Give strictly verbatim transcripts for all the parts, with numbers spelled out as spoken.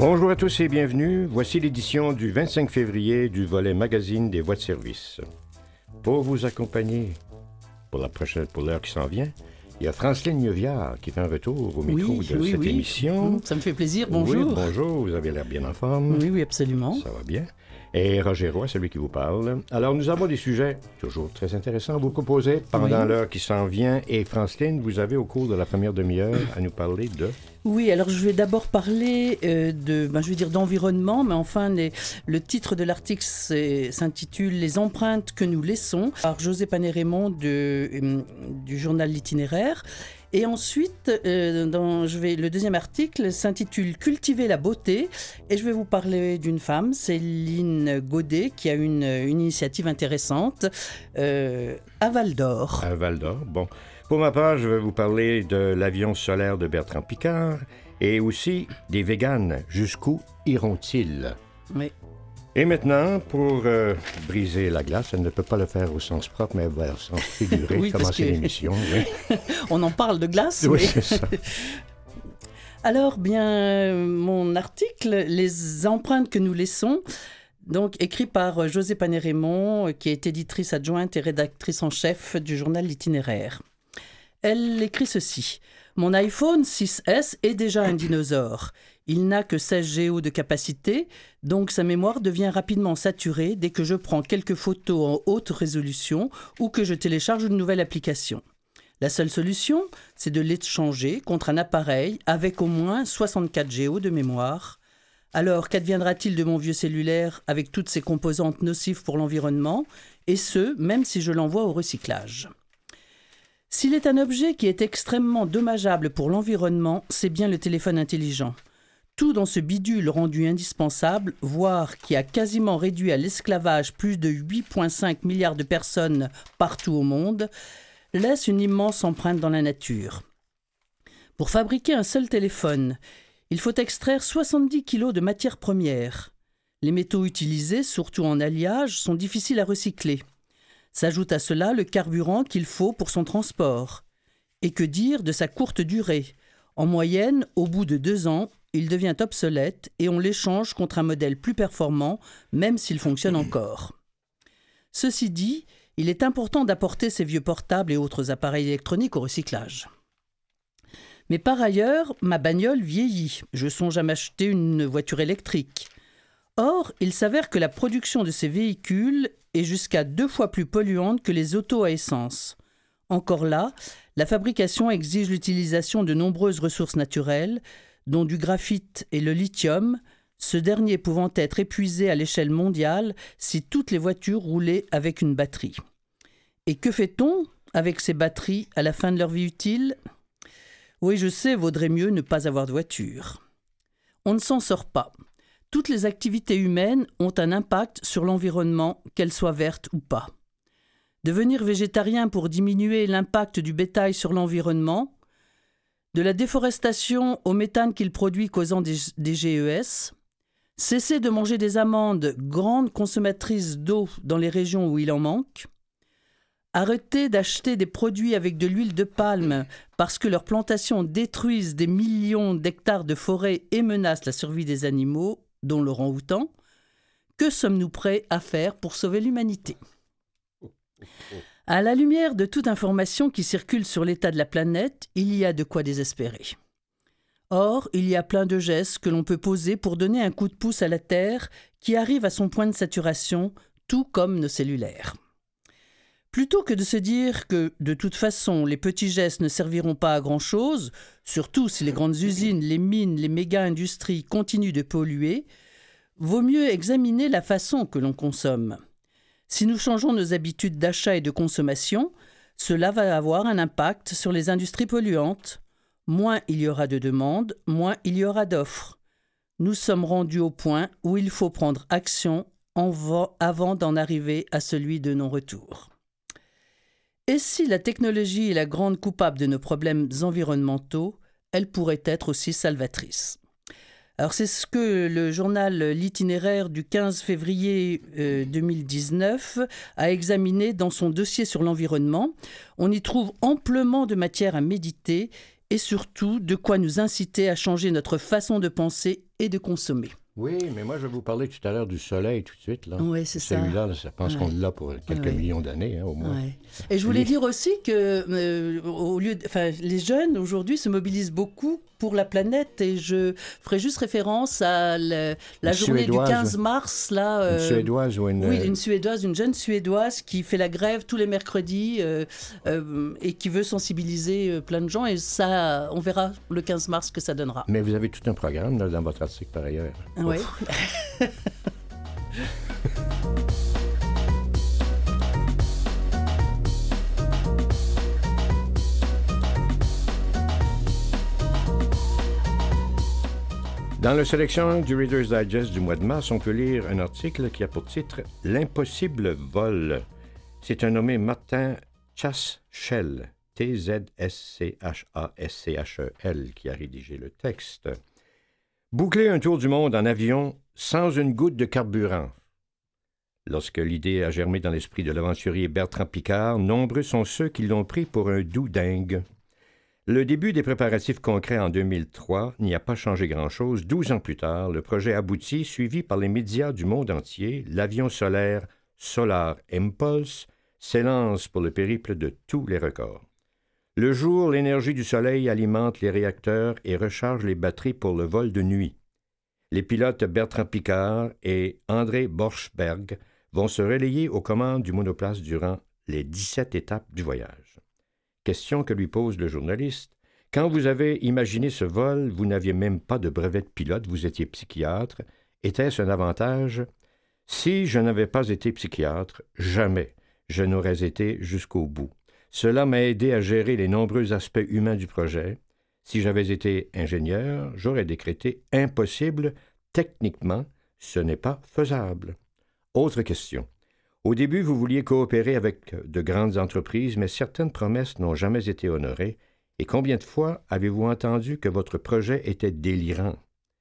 Bonjour à tous et bienvenue. Voici l'édition du vingt-cinq février du volet magazine des voies de service. Pour vous accompagner pour la prochaine, pour l'heure qui s'en vient, il y a Franceline Neuviard qui fait un retour au micro oui, de oui, cette oui. émission. Ça me fait plaisir, bonjour. Oui, bonjour, vous avez l'air bien en forme. Oui, oui, absolument. Ça va bien. Et Roger Roy, celui qui vous parle. Alors, nous avons des sujets toujours très intéressants à vous proposer pendant Oui. l'heure qui s'en vient. Et Franceline, vous avez au cours de la première demi-heure à nous parler de... Oui, alors je vais d'abord parler euh, de, ben, je vais dire d'environnement, mais enfin les, le titre de l'article c'est- s'intitule « Les empreintes que nous laissons » par José Panet-Raymond de, euh, du journal L'Itinéraire. Et ensuite, euh, dans, je vais, le deuxième article s'intitule « Cultiver la beauté » et je vais vous parler d'une femme, Céline Godet, qui a une, une initiative intéressante euh, à Val-d'Or. À Val-d'Or, bon. Pour ma part, je vais vous parler de l'avion solaire de Bertrand Piccard et aussi des véganes. Jusqu'où iront-ils? Oui. Et maintenant, pour euh, briser la glace, elle ne peut pas le faire au sens propre, mais au sens figuré, Oui, parce commencer que- l'émission. Oui, On en parle de glace, oui mais- c'est ça. Alors, bien, euh, mon article, Les empreintes que nous laissons, donc écrit par euh, José Panet-Raymond, euh, qui est éditrice adjointe et rédactrice en chef du journal L'Itinéraire. Elle écrit ceci. « Mon iPhone six S est déjà un dinosaure. Il n'a que seize gigaoctets de capacité, donc sa mémoire devient rapidement saturée dès que je prends quelques photos en haute résolution ou que je télécharge une nouvelle application. La seule solution, c'est de l'échanger contre un appareil avec au moins soixante-quatre gigaoctets de mémoire. Alors, qu'adviendra-t-il de mon vieux cellulaire avec toutes ses composantes nocives pour l'environnement, et ce, même si je l'envoie au recyclage ? S'il est un objet qui est extrêmement dommageable pour l'environnement, c'est bien le téléphone intelligent. Tout dans ce bidule rendu indispensable, voire qui a quasiment réduit à l'esclavage plus de huit virgule cinq milliards de personnes partout au monde, laisse une immense empreinte dans la nature. Pour fabriquer un seul téléphone, il faut extraire soixante-dix kilos de matières premières. Les métaux utilisés, surtout en alliage, sont difficiles à recycler. S'ajoute à cela le carburant qu'il faut pour son transport. Et que dire de sa courte durée ? En moyenne, au bout de deux ans, il devient obsolète et on l'échange contre un modèle plus performant, même s'il fonctionne encore. Ceci dit, il est important d'apporter ces vieux portables et autres appareils électroniques au recyclage. Mais par ailleurs, ma bagnole vieillit. Je songe à m'acheter une voiture électrique. Or, il s'avère que la production de ces véhicules est jusqu'à deux fois plus polluante que les autos à essence. Encore là, la fabrication exige l'utilisation de nombreuses ressources naturelles, dont du graphite et le lithium, ce dernier pouvant être épuisé à l'échelle mondiale si toutes les voitures roulaient avec une batterie. Et que fait-on avec ces batteries à la fin de leur vie utile ? Oui, je sais, vaudrait mieux ne pas avoir de voiture. On ne s'en sort pas. Toutes les activités humaines ont un impact sur l'environnement, qu'elles soient vertes ou pas. Devenir végétarien pour diminuer l'impact du bétail sur l'environnement, de la déforestation au méthane qu'il produit causant des, des G E S, cesser de manger des amandes, grandes consommatrices d'eau dans les régions où il en manque, arrêter d'acheter des produits avec de l'huile de palme parce que leurs plantations détruisent des millions d'hectares de forêt et menacent la survie des animaux, dont l'orang-outan. Que sommes-nous prêts à faire pour sauver l'humanité ? À la lumière de toute information qui circule sur l'état de la planète, il y a de quoi désespérer. Or, il y a plein de gestes que l'on peut poser pour donner un coup de pouce à la Terre qui arrive à son point de saturation, tout comme nos cellulaires. Plutôt que de se dire que, de toute façon, les petits gestes ne serviront pas à grand-chose, surtout si les grandes usines, les mines, les méga-industries continuent de polluer, vaut mieux examiner la façon que l'on consomme. Si nous changeons nos habitudes d'achat et de consommation, cela va avoir un impact sur les industries polluantes. Moins il y aura de demandes, moins il y aura d'offres. Nous sommes rendus au point où il faut prendre action en va- avant d'en arriver à celui de non-retour. Et si la technologie est la grande coupable de nos problèmes environnementaux, elle pourrait être aussi salvatrice. Alors c'est ce que le journal L'Itinéraire du quinze février euh, deux mille dix-neuf a examiné dans son dossier sur l'environnement. On y trouve amplement de matière à méditer et surtout de quoi nous inciter à changer notre façon de penser et de consommer. Oui, mais moi, je vais vous parler tout à l'heure du soleil tout de suite. Là. Oui, c'est ça. Celui-là, là, je pense ouais. qu'on l'a pour quelques ouais. millions d'années, hein, au moins. Ouais. Et je voulais Les... dire aussi que euh, au lieu de, enfin, les jeunes, aujourd'hui, se mobilisent beaucoup pour la planète. Et je ferai juste référence à le, la une journée Suédoise, du quinze mars. Là, euh, une Suédoise ou une... Oui, une Suédoise, une jeune Suédoise qui fait la grève tous les mercredis euh, euh, et qui veut sensibiliser euh, plein de gens. Et ça, on verra le quinze mars ce que ça donnera. Mais vous avez tout un programme là, dans votre article, par ailleurs. Oui. Dans la sélection du Reader's Digest du mois de mars, on peut lire un article qui a pour titre « L'impossible vol ». C'est un nommé Martin Tschachel, T Z S C H A S C H E L, qui a rédigé le texte. Boucler un tour du monde en avion sans une goutte de carburant. Lorsque l'idée a germé dans l'esprit de l'aventurier Bertrand Piccard, nombreux sont ceux qui l'ont pris pour un doux dingue. Le début des préparatifs concrets en deux mille trois n'y a pas changé grand-chose. Douze ans plus tard, le projet aboutit, suivi par les médias du monde entier. L'avion solaire Solar Impulse s'élance pour le périple de tous les records. Le jour, l'énergie du soleil alimente les réacteurs et recharge les batteries pour le vol de nuit. Les pilotes Bertrand Piccard et André Borschberg vont se relayer aux commandes du monoplace durant les dix-sept étapes du voyage. Question que lui pose le journaliste. Quand vous avez imaginé ce vol, vous n'aviez même pas de brevet de pilote, vous étiez psychiatre. Était-ce un avantage? Si je n'avais pas été psychiatre, jamais je n'aurais été jusqu'au bout. Cela m'a aidé à gérer les nombreux aspects humains du projet. Si j'avais été ingénieur, j'aurais décrété impossible. Techniquement, ce n'est pas faisable. Autre question. Au début, vous vouliez coopérer avec de grandes entreprises, mais certaines promesses n'ont jamais été honorées. Et combien de fois avez-vous entendu que votre projet était délirant?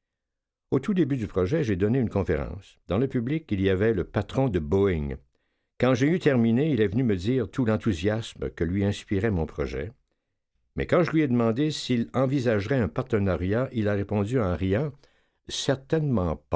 Au tout début du projet, j'ai donné une conférence. Dans le public, il y avait le patron de Boeing. Quand j'ai eu terminé, il est venu me dire tout l'enthousiasme que lui inspirait mon projet. Mais quand je lui ai demandé s'il envisagerait un partenariat, il a répondu en riant « Certainement pas ».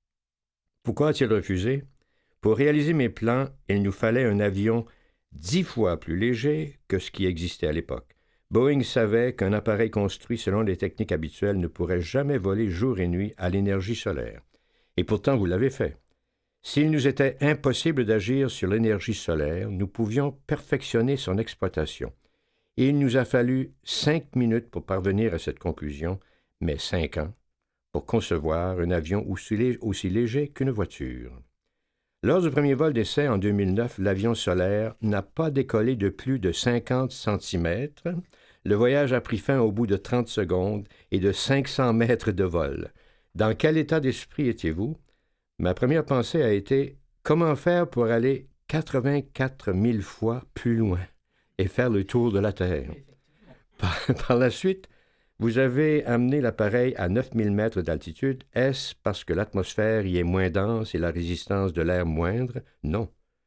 Pourquoi a-t-il refusé? Pour réaliser mes plans, il nous fallait un avion dix fois plus léger que ce qui existait à l'époque. Boeing savait qu'un appareil construit selon les techniques habituelles ne pourrait jamais voler jour et nuit à l'énergie solaire. Et pourtant, vous l'avez fait. S'il nous était impossible d'agir sur l'énergie solaire, nous pouvions perfectionner son exploitation. Et il nous a fallu cinq minutes pour parvenir à cette conclusion, mais cinq ans pour concevoir un avion aussi, lé- aussi léger qu'une voiture. Lors du premier vol d'essai en deux mille neuf, l'avion solaire n'a pas décollé de plus de cinquante centimètres. Le voyage a pris fin au bout de trente secondes et de cinq cents mètres de vol. Dans quel état d'esprit étiez-vous? Ma première pensée a été « Comment faire pour aller quatre-vingt-quatre mille fois plus loin et faire le tour de la Terre? » Par, par la suite, vous avez amené l'appareil à neuf mille mètres d'altitude. Est-ce parce que l'atmosphère y est moins dense et la résistance de l'air moindre? Non.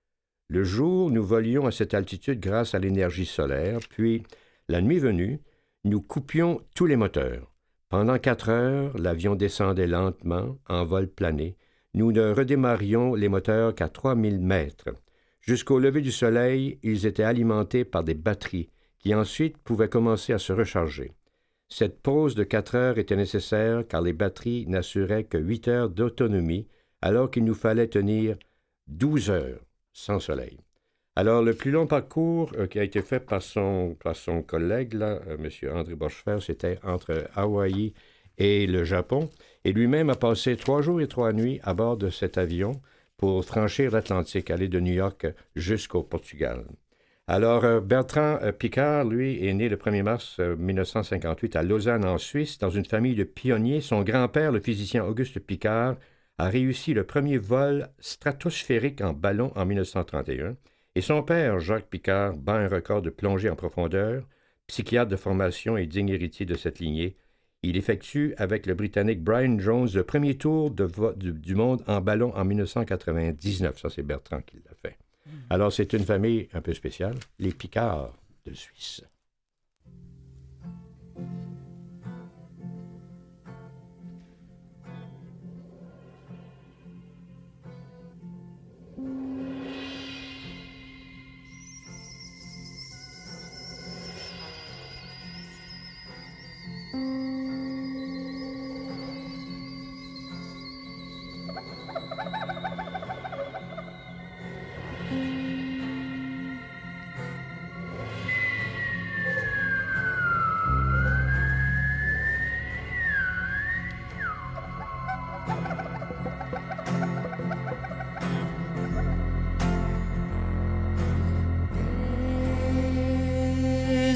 Le jour, nous volions à cette altitude grâce à l'énergie solaire, puis, la nuit venue, nous coupions tous les moteurs. Pendant quatre heures, l'avion descendait lentement, en vol plané. Nous ne redémarrions les moteurs qu'à trois mille mètres. Jusqu'au lever du soleil, ils étaient alimentés par des batteries qui ensuite pouvaient commencer à se recharger. Cette pause de quatre heures était nécessaire car les batteries n'assuraient que huit heures d'autonomie, alors qu'il nous fallait tenir douze heures sans soleil. Alors, le plus long parcours euh, qui a été fait par son, par son collègue, là, euh, M. André Borschberg, c'était entre Hawaï et le Japon. Et lui-même a passé trois jours et trois nuits à bord de cet avion pour franchir l'Atlantique, aller de New York jusqu'au Portugal. Alors, euh, Bertrand euh, Piccard, lui, est né le premier mars euh, mille neuf cent cinquante-huit à Lausanne, en Suisse, dans une famille de pionniers. Son grand-père, le physicien Auguste Piccard, a réussi le premier vol stratosphérique en ballon en mille neuf cent trente et un. Et son père, Jacques Piccard, bat un record de plongée en profondeur. Psychiatre de formation et digne héritier de cette lignée, il effectue avec le Britannique Brian Jones le premier tour de vo- du, du monde en ballon en mille neuf cent quatre-vingt-dix-neuf. Ça, c'est Bertrand qui l'a fait. Alors, c'est une famille un peu spéciale, les Piccard de Suisse.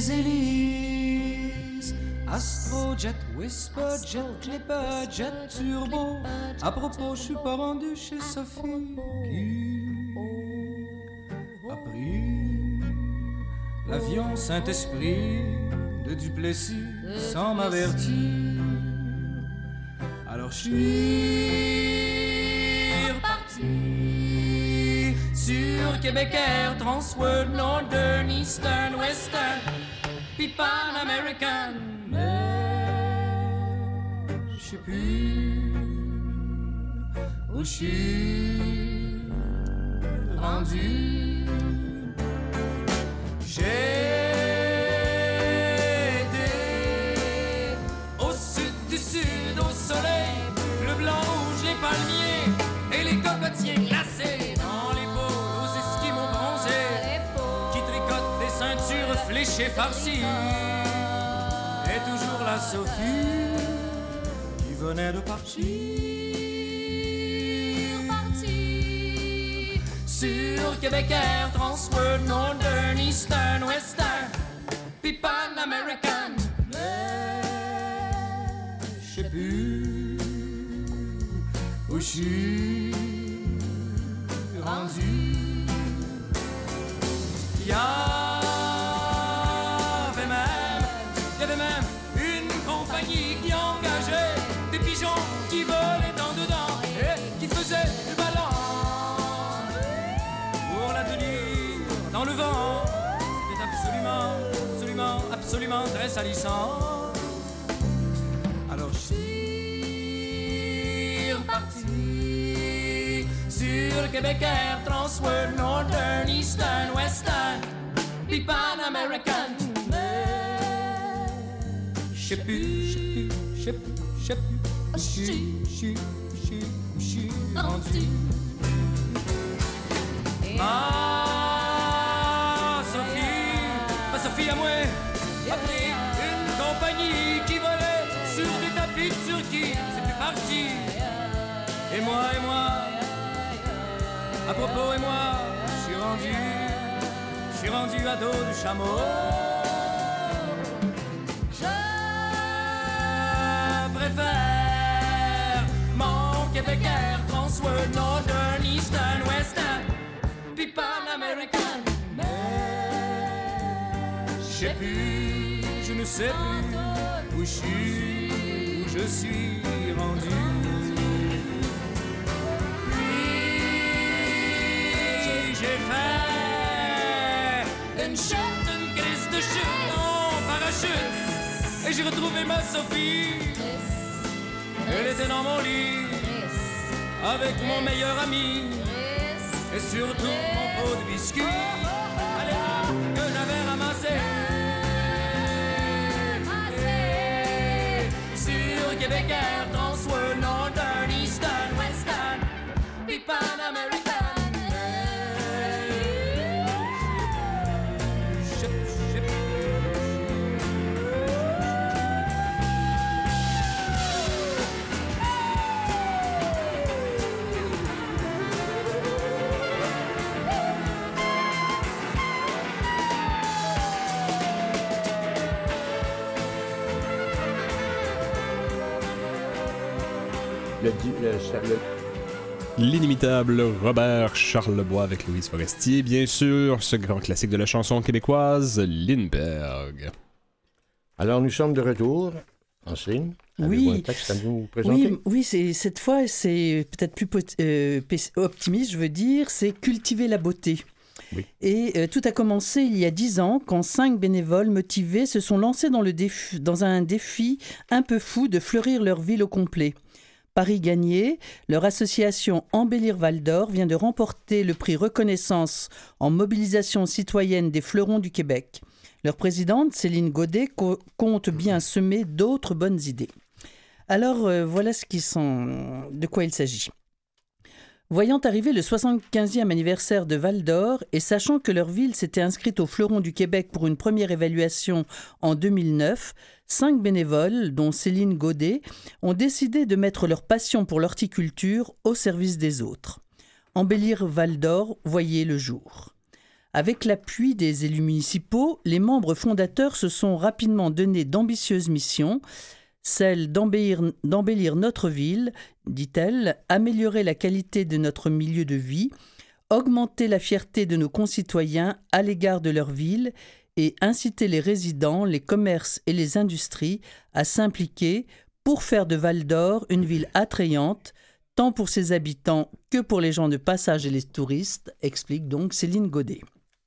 les hélices. Astrojet, Whisperjet, Clipperjet, Turbo. À propos, je suis pas rendu chez Sophie qui a pris l'avion Saint-Esprit de Duplessis sans m'avertir. Alors je suis reparti sur Québec Air, Transworld, Northern, Eastern, Western, puis Pan American. Mais je sais plus où je suis rendu. J'ai été au sud du sud, au soleil, le blanc, rouge, les palmiers et les cocotiers glacés dans les pots aux esquimaux bronzés qui tricotent des ceintures fléchées farcies. Et toujours la Sophie qui venait de partir, partir sur Québec Air, Transworld, Northern, Eastern, Western, puis Pan American. Mais je sais plus où je suis rendu. Y avait même, y avait même une compagnie qui engageait des pigeons qui volaient en dedans et qui faisaient du ballon pour la tenir dans le vent. C'était absolument, absolument, absolument très salissant. Alors je suis reparti sur Québec Air, Transworld, Northern, Eastern, Western, puis Pan American. Mais je sais plus, je sais plus, je sais plus, je sais plus, je suis, je suis, je suis, je suis rendu. Ah, Sophie, ma Sophie à moi, a pris une compagnie qui volait sur des tapis de Turquie. C'est plus parti. Et moi, et moi, à propos, et moi, je suis rendu, je suis rendu à dos du chameau. Je préfère mon Québec Air, Transworld, Northern, Eastern, Western, puis Pan American. Mais je sais plus, je ne sais plus où je suis, où je suis rendu. J'ai fait une chute, une crise de chute en parachute. Et j'ai retrouvé ma Sophie. Elle était dans mon lit avec mon meilleur ami et surtout mon pot de biscuits à l'époque que j'avais ramassé sur Québec Air, Transworld, Northern, Eastern, Western, puis Pan American. Le, le, le... L'inimitable Robert Charlebois avec Louise Forestier, bien sûr, ce grand classique de la chanson québécoise, Lindbergh. Alors, nous sommes de retour, Anceline. Avez-vous un texte à nous présenter? Oui, oui c'est, cette fois, c'est peut-être plus euh, optimiste, je veux dire, c'est cultiver la beauté. Oui. Et euh, tout a commencé il y a dix ans, quand cinq bénévoles motivés se sont lancés dans, le défi, dans un défi un peu fou de fleurir leur ville au complet. Paris gagné, leur association Embellir Val d'Or vient de remporter le prix Reconnaissance en mobilisation citoyenne des fleurons du Québec. Leur présidente, Céline Godet, co- compte bien semer d'autres bonnes idées. Alors, euh, voilà ce qui sont, de quoi il s'agit. Voyant arriver le soixante-quinzième anniversaire de Val d'Or et sachant que leur ville s'était inscrite au Fleuron du Québec pour une première évaluation en deux mille neuf, cinq bénévoles, dont Céline Godet, ont décidé de mettre leur passion pour l'horticulture au service des autres. Embellir Val d'Or voyait le jour. Avec l'appui des élus municipaux, les membres fondateurs se sont rapidement donné d'ambitieuses missions, celle d'embellir, d'embellir notre ville, dit-elle, améliorer la qualité de notre milieu de vie, augmenter la fierté de nos concitoyens à l'égard de leur ville et inciter les résidents, les commerces et les industries à s'impliquer pour faire de Val-d'Or une ville attrayante, tant pour ses habitants que pour les gens de passage et les touristes, explique donc Céline Godet.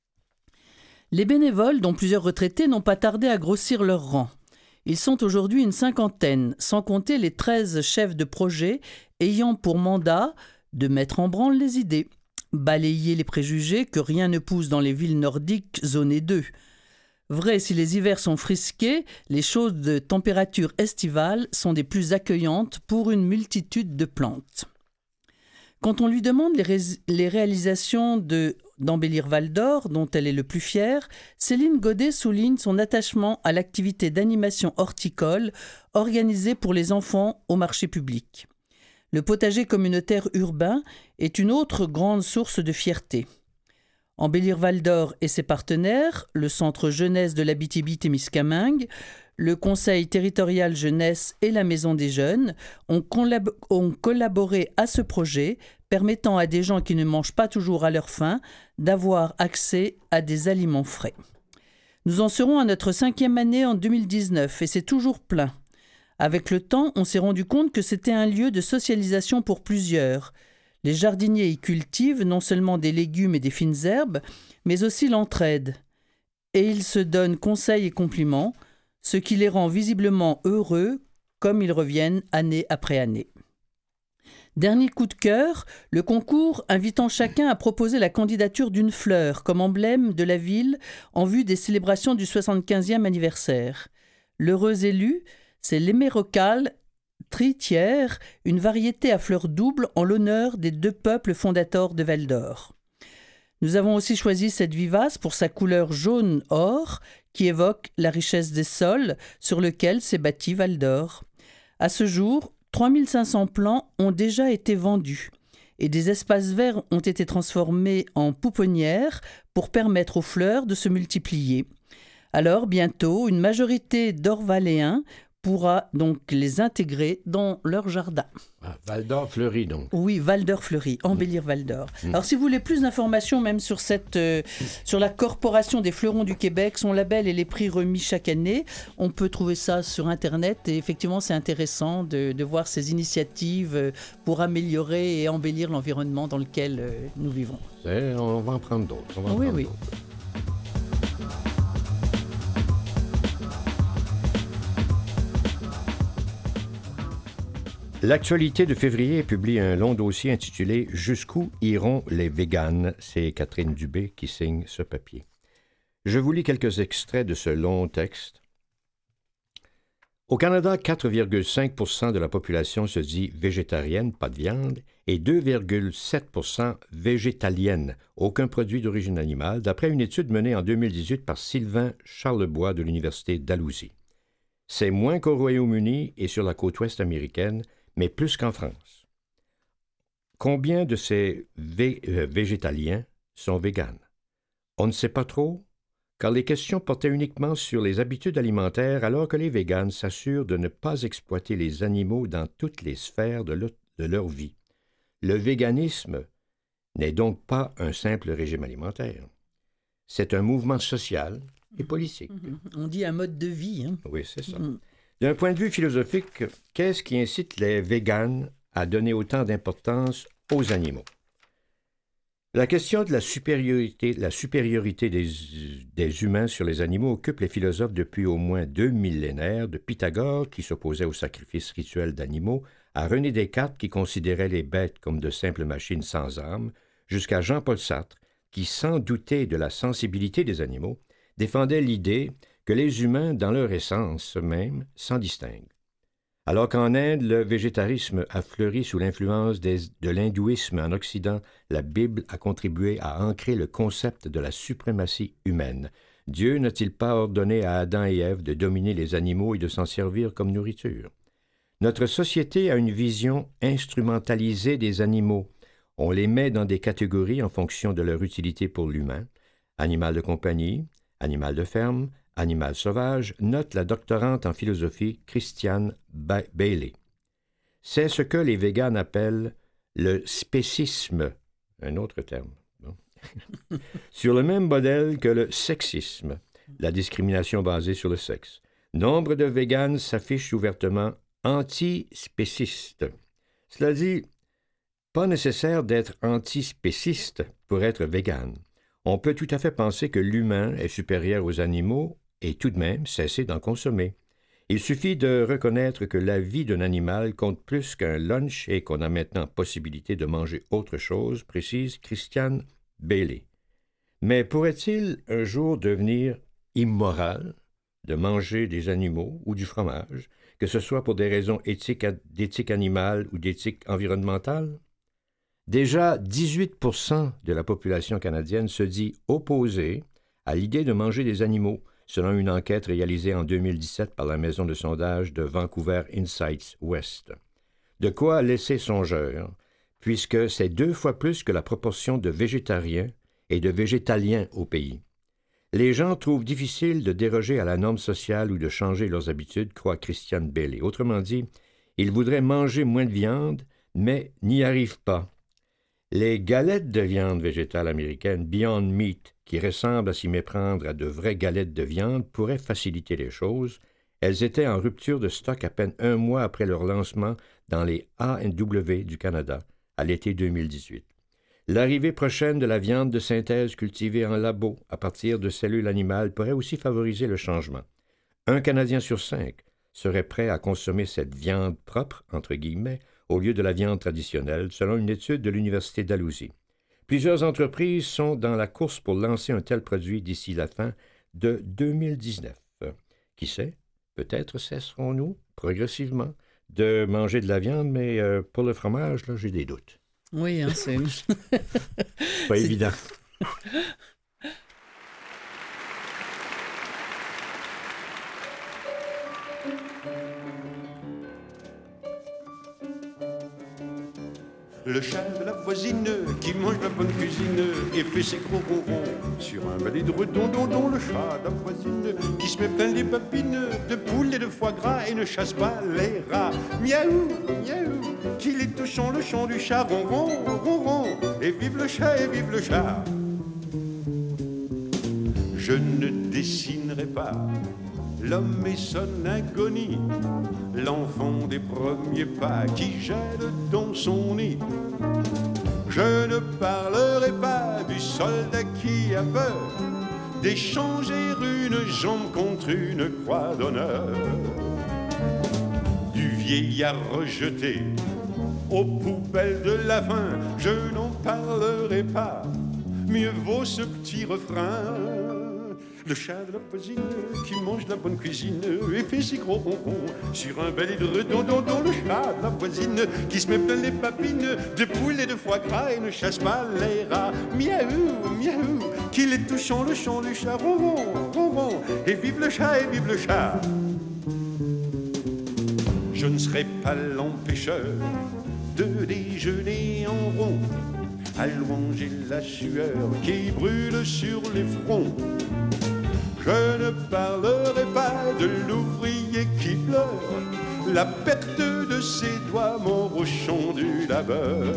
Les bénévoles, dont plusieurs retraités, n'ont pas tardé à grossir leur rang. Ils sont aujourd'hui une cinquantaine, sans compter les treize chefs de projet ayant pour mandat de mettre en branle les idées, balayer les préjugés que rien ne pousse dans les villes nordiques zonées deux. Vrai, si les hivers sont frisqués, les choses de température estivale sont des plus accueillantes pour une multitude de plantes. Quand on lui demande les, ré- les réalisations de, d'Embellir Val-d'Or, dont elle est le plus fière, Céline Godet souligne son attachement à l'activité d'animation horticole organisée pour les enfants au marché public. Le potager communautaire urbain est une autre grande source de fierté. Embellir Val-d'Or et ses partenaires, le Centre Jeunesse de l'Abitibi-Témiscamingue, le Conseil territorial jeunesse et la Maison des jeunes ont, collab- ont collaboré à ce projet, permettant à des gens qui ne mangent pas toujours à leur faim d'avoir accès à des aliments frais. Nous en serons à notre cinquième année en deux mille dix-neuf et c'est toujours plein. Avec le temps, on s'est rendu compte que c'était un lieu de socialisation pour plusieurs. Les jardiniers y cultivent non seulement des légumes et des fines herbes, mais aussi l'entraide. Et ils se donnent conseils et compliments, ce qui les rend visiblement heureux, comme ils reviennent année après année. Dernier coup de cœur, le concours invitant chacun à proposer la candidature d'une fleur comme emblème de la ville en vue des célébrations du soixante-quinzième anniversaire. L'heureux élu, c'est l'hémérocale tritière, une variété à fleurs doubles en l'honneur des deux peuples fondateurs de Val-d'Or. Nous avons aussi choisi cette vivace pour sa couleur jaune-or qui évoque la richesse des sols sur lesquels s'est bâti Val-d'Or. À ce jour, trois mille cinq cents plants ont déjà été vendus et des espaces verts ont été transformés en pouponnières pour permettre aux fleurs de se multiplier. Alors, bientôt, une majorité d'Orvaléens pourra donc les intégrer dans leur jardin. Ah, Val-d'Or fleuri, donc. Oui, Val-d'Or fleuri, embellir Val-d'Or. Mmh. Alors, si vous voulez plus d'informations, même sur, cette, euh, sur la Corporation des fleurons du Québec, son label et les prix remis chaque année, on peut trouver ça sur Internet. Et effectivement, c'est intéressant de, de voir ces initiatives pour améliorer et embellir l'environnement dans lequel euh, nous vivons. C'est, on va en prendre d'autres. On va en oui, prendre oui. d'autres. L'actualité de février publie un long dossier intitulé « Jusqu'où iront les véganes ?» C'est Catherine Dubé qui signe ce papier. Je vous lis quelques extraits de ce long texte. Au Canada, quatre virgule cinq pour cent de la population se dit végétarienne, pas de viande, et deux virgule sept pour cent végétalienne, aucun produit d'origine animale, d'après une étude menée en deux mille dix-huit par Sylvain Charlebois de l'Université Dalhousie. C'est moins qu'au Royaume-Uni et sur la côte ouest américaine, mais plus qu'en France. Combien de ces vé- euh, végétaliens sont véganes? On ne sait pas trop, car les questions portaient uniquement sur les habitudes alimentaires, alors que les véganes s'assurent de ne pas exploiter les animaux dans toutes les sphères de, le- de leur vie. Le véganisme n'est donc pas un simple régime alimentaire. C'est un mouvement social et politique. Mmh. On dit un mode de vie. Hein? Oui, c'est ça. Mmh. D'un point de vue philosophique, qu'est-ce qui incite les véganes à donner autant d'importance aux animaux? La question de la supériorité, la supériorité des, des humains sur les animaux occupe les philosophes depuis au moins deux millénaires, de Pythagore, qui s'opposait au sacrifice rituel d'animaux, à René Descartes, qui considérait les bêtes comme de simples machines sans âme, jusqu'à Jean-Paul Sartre, qui, sans douter de la sensibilité des animaux, défendait l'idée que les humains, dans leur essence même, s'en distinguent. Alors qu'en Inde, le végétarisme a fleuri sous l'influence des, de l'hindouisme en Occident, la Bible a contribué à ancrer le concept de la suprématie humaine. Dieu n'a-t-il pas ordonné à Adam et Ève de dominer les animaux et de s'en servir comme nourriture? Notre société a une vision instrumentalisée des animaux. On les met dans des catégories en fonction de leur utilité pour l'humain, Animal de compagnie, animal de ferme, animal sauvage, note la doctorante en philosophie Christiane ba- Bailey. C'est ce que les véganes appellent le spécisme, un autre terme, bon. Sur le même modèle que le sexisme, la discrimination basée sur le sexe. Nombre de véganes s'affichent ouvertement antispécistes. Cela dit, pas nécessaire d'être antispéciste pour être végane. On peut tout à fait penser que l'humain est supérieur aux animaux et tout de même cesser d'en consommer. Il suffit de reconnaître que la vie d'un animal compte plus qu'un lunch et qu'on a maintenant possibilité de manger autre chose, précise Christiane Bailey. Mais pourrait-il un jour devenir immoral de manger des animaux ou du fromage, que ce soit pour des raisons éthiques, d'éthique animale ou d'éthique environnementale? Déjà, dix-huit pour cent de la population canadienne se dit opposée à l'idée de manger des animaux, selon une enquête réalisée en deux mille dix-sept par la maison de sondage de Vancouver Insights West. De quoi laisser songeur, puisque c'est deux fois plus que la proportion de végétariens et de végétaliens au pays. Les gens trouvent difficile de déroger à la norme sociale ou de changer leurs habitudes, croit Christiane Bailey. Autrement dit, ils voudraient manger moins de viande, mais n'y arrivent pas. Les galettes de viande végétale américaines Beyond Meat, qui ressemblent à s'y méprendre à de vraies galettes de viande, pourraient faciliter les choses. Elles étaient en rupture de stock à peine un mois après leur lancement dans les A et W du Canada, à l'été deux mille dix-huit. L'arrivée prochaine de la viande de synthèse cultivée en labo à partir de cellules animales pourrait aussi favoriser le changement. Un Canadien sur cinq serait prêt à consommer cette viande propre, entre guillemets, au lieu de la viande traditionnelle, selon une étude de l'Université d'Alousie. Plusieurs entreprises sont dans la course pour lancer un tel produit d'ici la fin de deux mille dix-neuf. Qui sait, peut-être cesserons-nous progressivement de manger de la viande, mais euh, pour le fromage, là, j'ai des doutes. Oui, hein, c'est... Pas c'est... évident. Le chat de la voisine qui mange la bonne cuisine et fait ses gros ronrons sur un balai de redondons. Le chat de la voisine qui se met plein les babines de poules et de foie gras et ne chasse pas les rats. Miaou, miaou, qu'il est touchant le chant du chat. Ronron, ronron, et vive le chat, et vive le chat. Je ne dessinerai pas l'homme et son agonie, l'enfant des premiers pas qui gèle dans son nid. Je ne parlerai pas du soldat qui a peur d'échanger une jambe contre une croix d'honneur, du vieillard rejeté aux poubelles de la faim. Je n'en parlerai pas, mieux vaut ce petit refrain. Le chat de la voisine qui mange la bonne cuisine et fait ses gros ronrons sur un balai de redondons. Le chat de la voisine qui se met plein les babines de poules et de foie gras et ne chasse pas les rats. Miaou, miaou, qu'il est touchant le chant du chat. Ronron, ronron, et vive le chat, et vive le chat. Je ne serai pas l'empêcheur de déjeuner en rond, allonger la sueur qui brûle sur les fronts. Je ne parlerai pas de l'ouvrier qui pleure la perte de ses doigts morts au champ du labeur,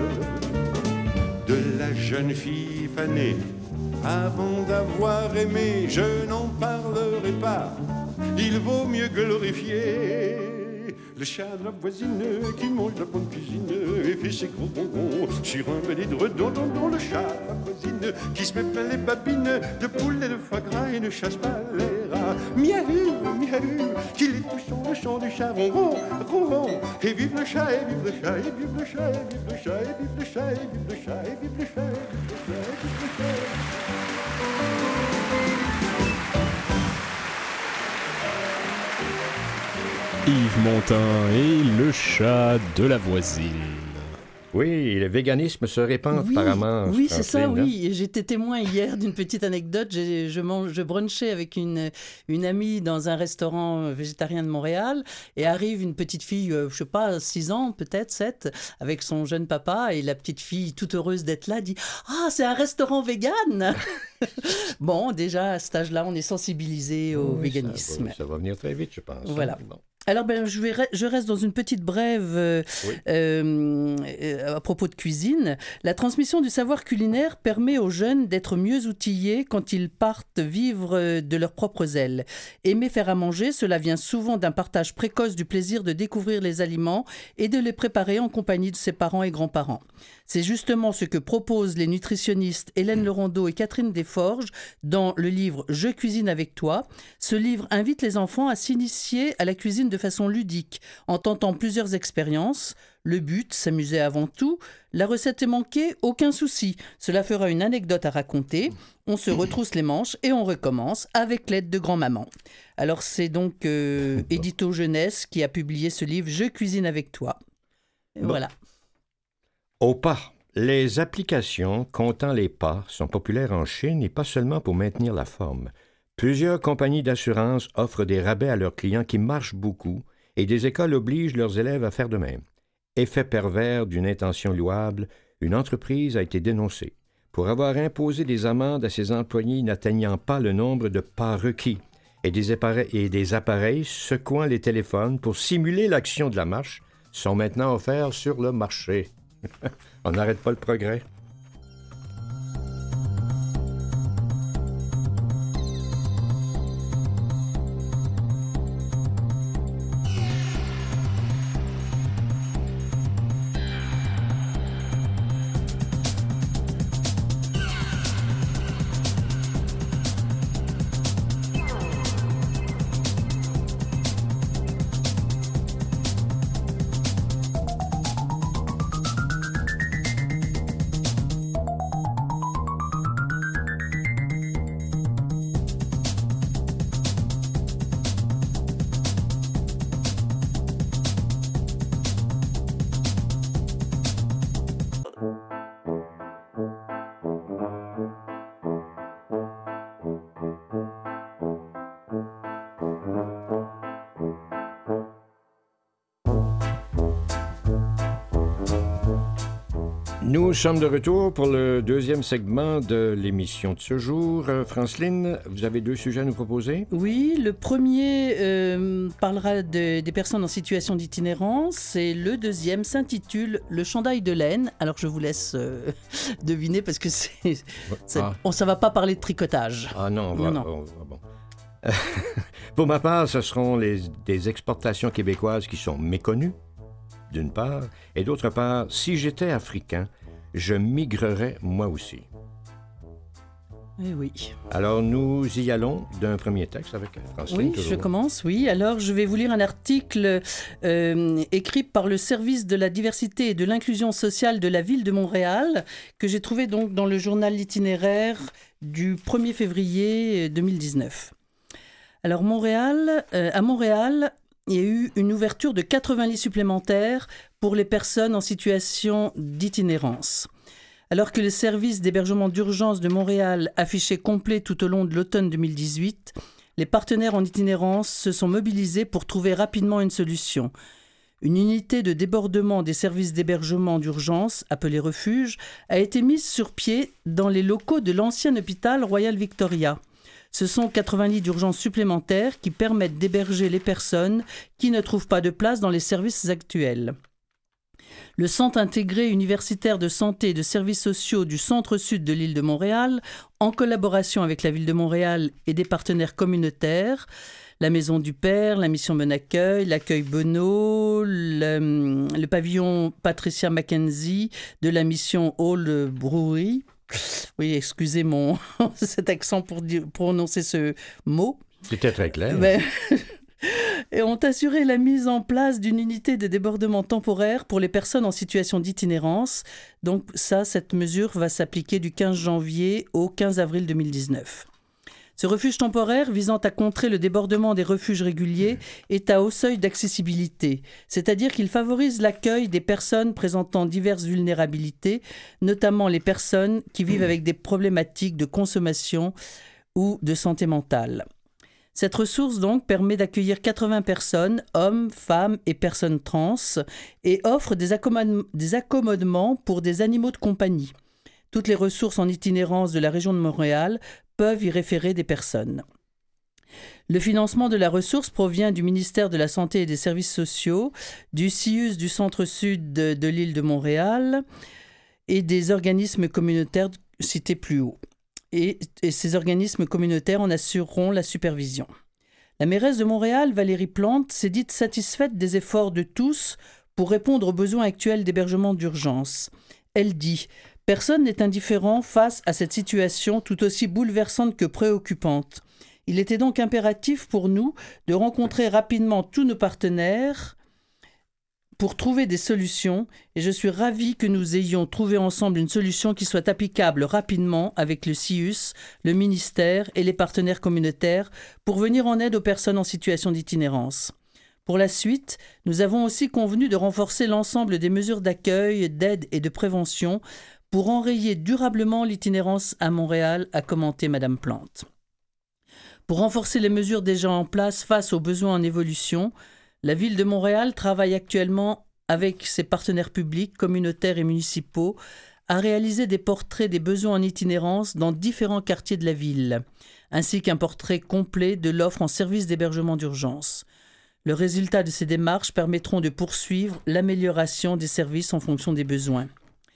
de la jeune fille fanée avant d'avoir aimé. Je n'en parlerai pas, il vaut mieux glorifier le chat de la voisine qui mange la bonne cuisine et fait ses gros bonbons sur un balai de redondons. Le chat de la voisine qui se met plein les babines de poules et de foie gras et ne chasse pas les rats. Miaou, miaou, qu'il est touchant le chant du chat. Ronron, ronron, et vive le chat, et vive le chat, et vive le chat, et vive le chat, et vive le chat, et vive le chat, et vive le chat, et vive le chat, et vive le chat. Yves Montand et le chat de la voisine. Oui, le véganisme se répand Oui, apparemment. oui, c'est ça, Francine, hein? oui. Et j'étais témoin hier d'une petite anecdote. J'ai- Je, mange, je brunchais avec une, une amie dans un restaurant végétarien de Montréal et arrive une petite fille, euh, je sais pas, six ans peut-être, sept, avec son jeune papa. Et la petite fille, toute heureuse d'être là, dit « Ah, c'est un restaurant vegan !» Bon, déjà, à cet âge-là, on est sensibilisé au Oui, ça véganisme. va- Ça, va venir très vite, je pense. Voilà. Bon. Alors, ben, je, vais re- je reste dans une petite brève euh, Oui. euh, euh, à propos de cuisine. La transmission du savoir culinaire permet aux jeunes d'être mieux outillés quand ils partent vivre euh, de leurs propres ailes. Aimer faire à manger, cela vient souvent d'un partage précoce du plaisir de découvrir les aliments et de les préparer en compagnie de ses parents et grands-parents. C'est justement ce que proposent les nutritionnistes Hélène Lerondeau et Catherine Desforges dans le livre « Je cuisine avec toi ». Ce livre invite les enfants à s'initier à la cuisine de façon ludique, en tentant plusieurs expériences. Le but, s'amuser avant tout. La recette est manquée, aucun souci. Cela fera une anecdote à raconter. On se retrousse les manches et on recommence avec l'aide de grand-maman. Alors c'est donc euh, Édito Jeunesse qui a publié ce livre « Je cuisine avec toi ». Et Bon. Voilà. Au pas. Les applications comptant les pas sont populaires en Chine et pas seulement pour maintenir la forme. Plusieurs compagnies d'assurance offrent des rabais à leurs clients qui marchent beaucoup et des écoles obligent leurs élèves à faire de même. Effet pervers d'une intention louable, une entreprise a été dénoncée pour avoir imposé des amendes à ses employés n'atteignant pas le nombre de pas requis et des appareils, et des appareils secouant les téléphones pour simuler l'action de la marche sont maintenant offerts sur le marché. On n'arrête pas le progrès. Nous sommes de retour pour le deuxième segment de l'émission de ce jour. Euh, Franceline, vous avez deux sujets à nous proposer? Oui, le premier euh, parlera de- des personnes en situation d'itinérance et le deuxième s'intitule « Le chandail de laine ». Alors je vous laisse euh, deviner parce que c'est, c'est- Ah. on, ça ne va pas parler de tricotage. Ah non, on va... Non, non. on va- bon. Pour ma part, ce seront les, des exportations québécoises qui sont méconnues, d'une part, et d'autre part, si j'étais africain, je migrerais moi aussi. Eh oui. Alors, nous y allons d'un premier texte avec Francine. Oui, toujours. je commence, oui. Alors, je vais vous lire un article euh, écrit par le service de la diversité et de l'inclusion sociale de la ville de Montréal, que j'ai trouvé donc dans le journal L'Itinéraire du premier février deux mille dix-neuf. Alors, Montréal, euh, à Montréal, il y a eu une ouverture de quatre-vingts lits supplémentaires pour les personnes en situation d'itinérance. Alors que le service d'hébergement d'urgence de Montréal affichait complet tout au long de l'automne deux mille dix-huit, les partenaires en itinérance se sont mobilisés pour trouver rapidement une solution. Une unité de débordement des services d'hébergement d'urgence, appelée refuge, a été mise sur pied dans les locaux de l'ancien hôpital Royal Victoria. Ce sont quatre-vingts lits d'urgence supplémentaires qui permettent d'héberger les personnes qui ne trouvent pas de place dans les services actuels. Le Centre intégré universitaire de santé et de services sociaux du centre-sud de l'île de Montréal, en collaboration avec la ville de Montréal et des partenaires communautaires, la Maison du Père, la Mission Bon Accueil, l'Accueil Bonneau, le, le pavillon Patricia Mackenzie de la Mission Hall Brewery. Oui, excusez mon cet accent pour dire, prononcer ce mot. C'était très clair. Ben, et ont assuré la mise en place d'une unité de débordement temporaire pour les personnes en situation d'itinérance. Donc ça, cette mesure va s'appliquer du quinze janvier au quinze avril deux mille dix-neuf. Ce refuge temporaire visant à contrer le débordement des refuges réguliers est à haut seuil d'accessibilité, c'est-à-dire qu'il favorise l'accueil des personnes présentant diverses vulnérabilités, notamment les personnes qui vivent avec des problématiques de consommation ou de santé mentale. Cette ressource donc permet d'accueillir quatre-vingts personnes, hommes, femmes et personnes trans, et offre des, accommod- des accommodements pour des animaux de compagnie. Toutes les ressources en itinérance de la région de Montréal peuvent y référer des personnes. Le financement de la ressource provient du ministère de la Santé et des Services sociaux, du C I U S du Centre-Sud de, de l'île de Montréal et des organismes communautaires cités plus haut. Et, et ces organismes communautaires en assureront la supervision. La mairesse de Montréal, Valérie Plante, s'est dite satisfaite des efforts de tous pour répondre aux besoins actuels d'hébergement d'urgence. Elle dit « Personne n'est indifférent face à cette situation tout aussi bouleversante que préoccupante. Il était donc impératif pour nous de rencontrer rapidement tous nos partenaires pour trouver des solutions et je suis ravie que nous ayons trouvé ensemble une solution qui soit applicable rapidement avec le C I U S, le ministère et les partenaires communautaires pour venir en aide aux personnes en situation d'itinérance. Pour la suite, nous avons aussi convenu de renforcer l'ensemble des mesures d'accueil, d'aide et de prévention pour enrayer durablement l'itinérance à Montréal, a commenté Madame Plante. Pour renforcer les mesures déjà en place face aux besoins en évolution, la Ville de Montréal travaille actuellement avec ses partenaires publics, communautaires et municipaux à réaliser des portraits des besoins en itinérance dans différents quartiers de la ville, ainsi qu'un portrait complet de l'offre en service d'hébergement d'urgence. Le résultat de ces démarches permettront de poursuivre l'amélioration des services en fonction des besoins.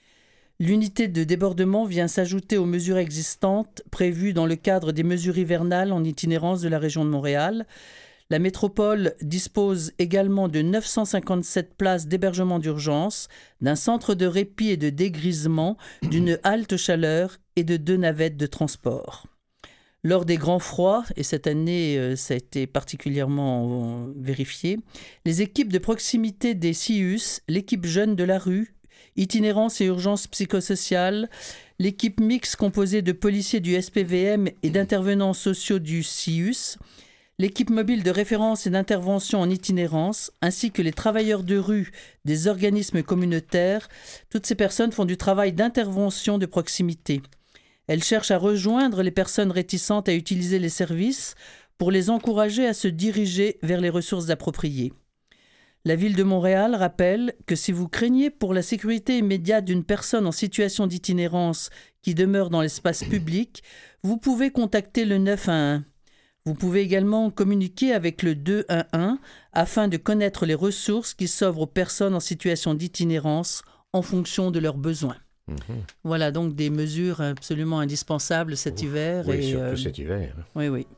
L'unité de débordement vient s'ajouter aux mesures existantes prévues dans le cadre des mesures hivernales en itinérance de la région de Montréal. La métropole dispose également de neuf cent cinquante-sept places d'hébergement d'urgence, d'un centre de répit et de dégrisement, d'une halte chaleur et de deux navettes de transport. Lors des grands froids, et cette année euh, ça a été particulièrement euh, vérifié, les équipes de proximité des C I U S, l'équipe jeune de la rue, itinérance et urgence psychosociale, l'équipe mixte composée de policiers du S P V M et d'intervenants sociaux du C I U S, l'équipe mobile de référence et d'intervention en itinérance, ainsi que les travailleurs de rue des organismes communautaires, toutes ces personnes font du travail d'intervention de proximité. Elles cherchent à rejoindre les personnes réticentes à utiliser les services pour les encourager à se diriger vers les ressources appropriées. La Ville de Montréal rappelle que si vous craignez pour la sécurité immédiate d'une personne en situation d'itinérance qui demeure dans l'espace public, vous pouvez contacter le neuf un un. Vous pouvez également communiquer avec le deux un un afin de connaître les ressources qui s'offrent aux personnes en situation d'itinérance en fonction de leurs besoins. Mmh. Voilà donc des mesures absolument indispensables cet Ouf, hiver. Oui, et, surtout euh, cet hiver. Oui, oui.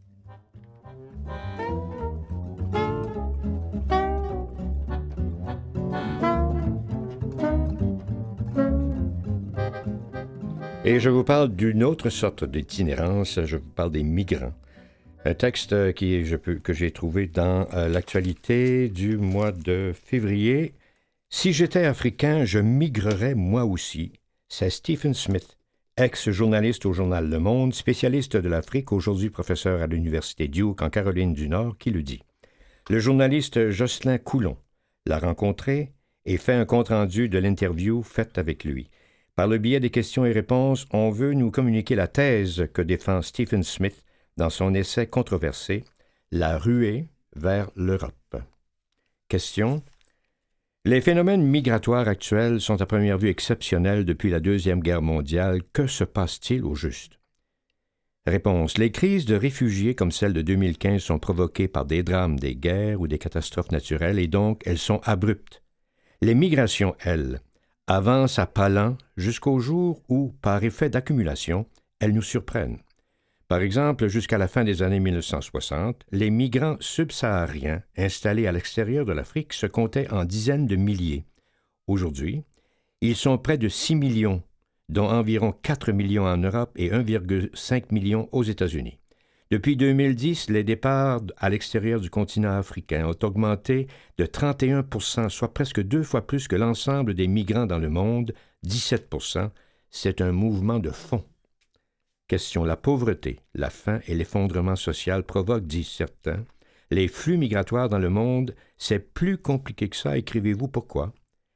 Et je vous parle d'une autre sorte d'itinérance, je vous parle des migrants. Un texte qui, je peux, que j'ai trouvé dans euh, l'actualité du mois de février. « Si j'étais africain, je migrerais moi aussi », c'est Stephen Smith, ex-journaliste au journal Le Monde, spécialiste de l'Afrique, aujourd'hui professeur à l'Université Duke en Caroline du Nord, qui le dit. Le journaliste Jocelyn Coulon l'a rencontré et fait un compte-rendu de l'interview faite avec lui. Par le biais des questions et réponses, on veut nous communiquer la thèse que défend Stephen Smith dans son essai controversé « La ruée vers l'Europe ». Question. Les phénomènes migratoires actuels sont à première vue exceptionnels depuis la Deuxième Guerre mondiale. Que se passe-t-il au juste? Réponse. Les crises de réfugiés comme celle de deux mille quinze sont provoquées par des drames, des guerres ou des catastrophes naturelles et donc elles sont abruptes. Les migrations, elles, avancent à pas lents jusqu'au jour où, par effet d'accumulation, elles nous surprennent. Par exemple, jusqu'à la fin des années mille neuf cent soixante, les migrants subsahariens installés à l'extérieur de l'Afrique se comptaient en dizaines de milliers. Aujourd'hui, ils sont près de six millions, dont environ quatre millions en Europe et un virgule cinq million aux États-Unis. Depuis deux mille dix, les départs à l'extérieur du continent africain ont augmenté de trente et un pour cent, soit presque deux fois plus que l'ensemble des migrants dans le monde, dix-sept pour cent. C'est un mouvement de fond. Question. La pauvreté, la faim et l'effondrement social provoquent, disent certains, les flux migratoires dans le monde. C'est plus compliqué que ça. Écrivez-vous pourquoi.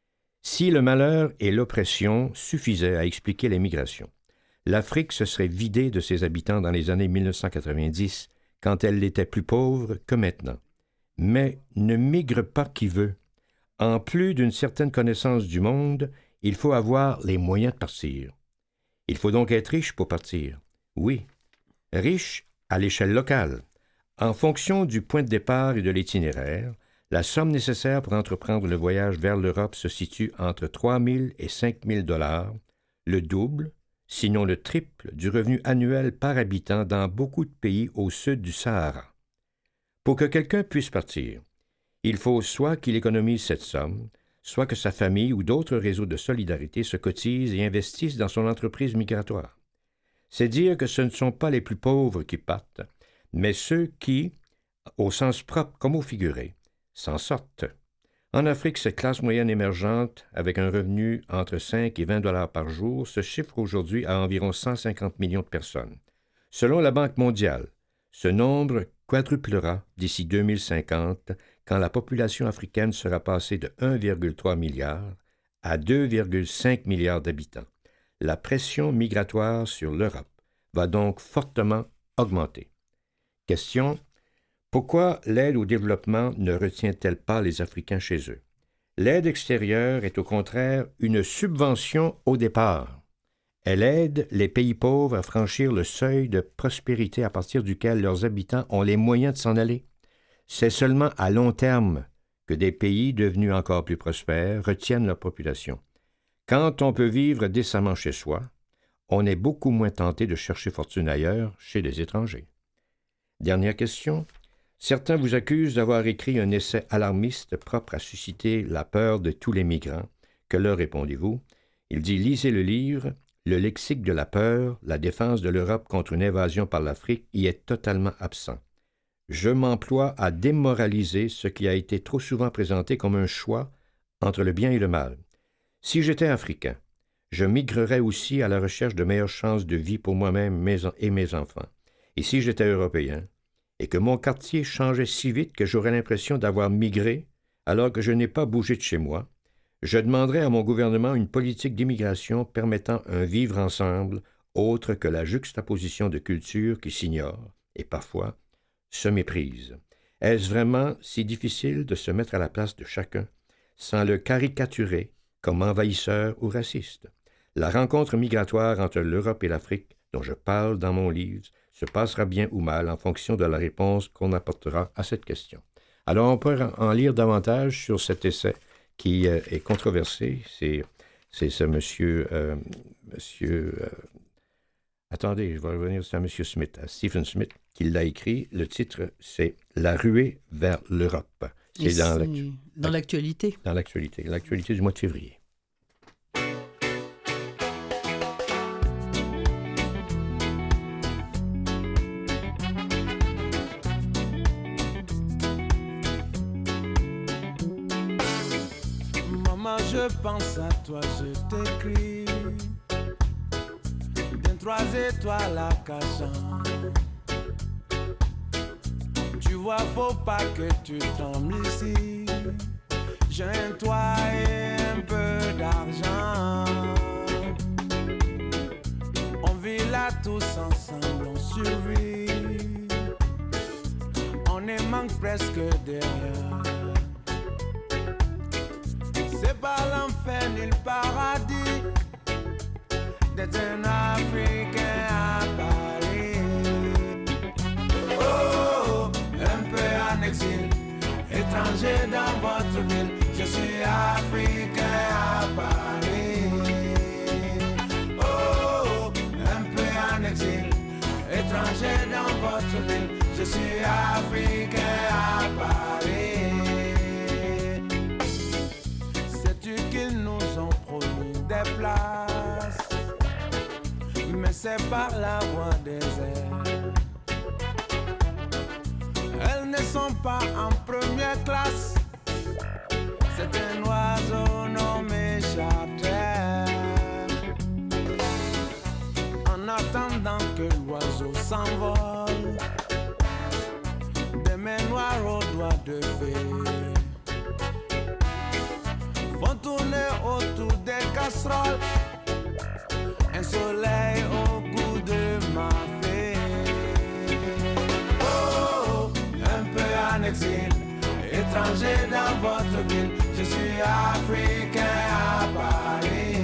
Si le malheur et l'oppression suffisaient à expliquer les migrations, l'Afrique se serait vidée de ses habitants dans les années mille neuf cent quatre-vingt-dix, quand elle était plus pauvre que maintenant. Mais ne migre pas qui veut. En plus d'une certaine connaissance du monde, il faut avoir les moyens de partir. Il faut donc être riche pour partir. Oui, riche à l'échelle locale. En fonction du point de départ et de l'itinéraire, la somme nécessaire pour entreprendre le voyage vers l'Europe se situe entre trois mille et cinq mille dollars, le double, sinon le triple, du revenu annuel par habitant dans beaucoup de pays au sud du Sahara. Pour que quelqu'un puisse partir, il faut soit qu'il économise cette somme, soit que sa famille ou d'autres réseaux de solidarité se cotisent et investissent dans son entreprise migratoire. C'est dire que ce ne sont pas les plus pauvres qui partent, mais ceux qui, au sens propre comme au figuré, s'en sortent. En Afrique, cette classe moyenne émergente, avec un revenu entre cinq et vingt dollars par jour, se chiffre aujourd'hui à environ cent cinquante millions de personnes. Selon la Banque mondiale, ce nombre quadruplera d'ici deux mille cinquante, quand la population africaine sera passée de un virgule trois milliard à deux virgule cinq milliards d'habitants. La pression migratoire sur l'Europe va donc fortement augmenter. Question. Pourquoi l'aide au développement ne retient-elle pas les Africains chez eux? L'aide extérieure est au contraire une subvention au départ. Elle aide les pays pauvres à franchir le seuil de prospérité à partir duquel leurs habitants ont les moyens de s'en aller. C'est seulement à long terme que des pays devenus encore plus prospères retiennent leur population. Quand on peut vivre décemment chez soi, on est beaucoup moins tenté de chercher fortune ailleurs, chez les étrangers. Dernière question. Certains vous accusent d'avoir écrit un essai alarmiste propre à susciter la peur de tous les migrants. Que leur répondez-vous? Il dit « Lisez le livre, le lexique de la peur, la défense de l'Europe contre une invasion par l'Afrique y est totalement absent. Je m'emploie à démoraliser ce qui a été trop souvent présenté comme un choix entre le bien et le mal. Si j'étais africain, je migrerais aussi à la recherche de meilleures chances de vie pour moi-même et mes enfants. Et si j'étais européen, et que mon quartier changeait si vite que j'aurais l'impression d'avoir migré alors que je n'ai pas bougé de chez moi, je demanderais à mon gouvernement une politique d'immigration permettant un vivre ensemble autre que la juxtaposition de cultures qui s'ignorent et parfois se méprisent. Est-ce vraiment si difficile de se mettre à la place de chacun sans le caricaturer comme envahisseur ou raciste? La rencontre migratoire entre l'Europe et l'Afrique, dont je parle dans mon livre, se passera bien ou mal en fonction de la réponse qu'on apportera à cette question. Alors, on peut en lire davantage sur cet essai qui euh, est controversé. C'est, c'est ce monsieur... Euh, monsieur euh, attendez, je vais revenir sur monsieur Smith, à Stephen Smith, qui l'a écrit. Le titre, c'est « La ruée vers l'Europe ». C'est dans, l'actu- dans l'actualité. Dans l'actualité, l'actualité du mois de février. Je pense à toi, je t'écris d'un trois étoiles à Cachan. Tu vois, faut pas que tu tombes ici. J'ai un toit et un peu d'argent. On vit là tous ensemble, on survit. On ne manque presque de rien. C'est pas l'enfer ni le paradis d'être un Africain à Paris. Oh, un peu en exil, étranger dans votre ville. Je suis Africain à Paris. Oh, un peu en exil, étranger dans votre ville. Je suis Africain à Paris. Qu'ils nous ont promis des places, mais c'est par la voie des airs. Elles ne sont pas en première classe. C'est un oiseau nommé Charter. En En attendant que l'oiseau s'envole, des mains noires aux doigts de fée font tourner autour des casseroles un soleil au goût de ma fée. Oh, un peu en exil, étranger dans votre ville, je suis africain à Paris.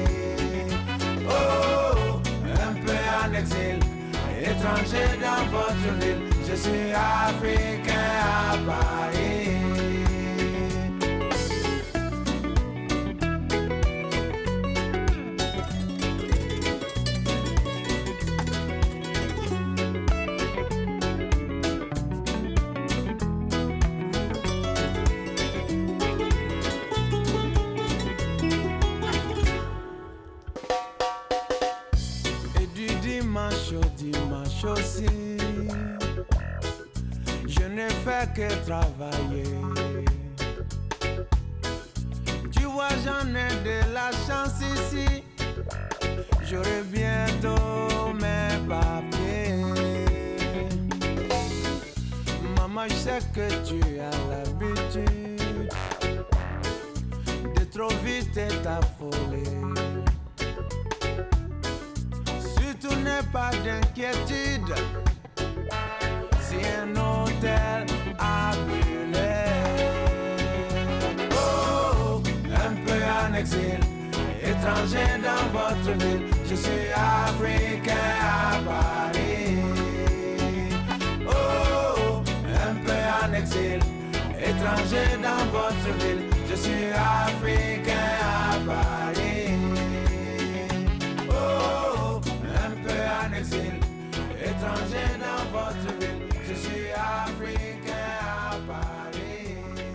Oh, un peu en exil, étranger dans votre ville, je suis africain à Paris. Aussi, je ne fais que travailler. Tu vois, j'en ai de la chance ici. J'aurai bientôt mes papiers. Maman, je sais que tu as l'habitude de trop vite t'affoler. Surtout n'aie pas d'inquiétude si un hôtel a brûlé. Oh, un peu en exil, étranger dans votre ville, je suis africain à Paris. Oh, un peu en exil, étranger dans votre ville, je suis africain à Paris. Étranger dans votre ville, je suis africain à Paris.